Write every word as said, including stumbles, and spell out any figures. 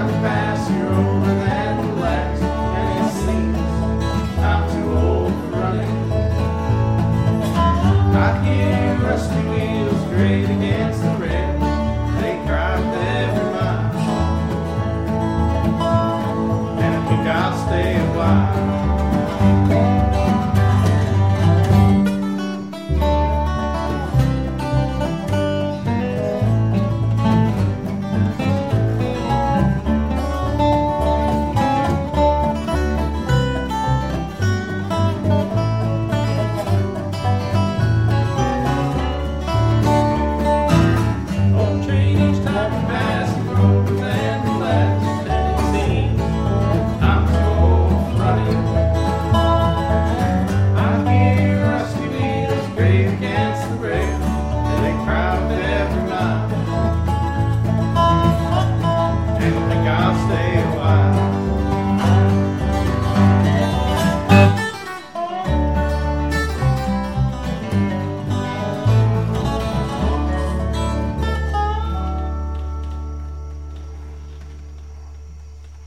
Driving fast, you're older than last, and it seems I'm too old for running. I hear rusty wheels grate against the rail, they drive every mile, and I think I'll stay a while.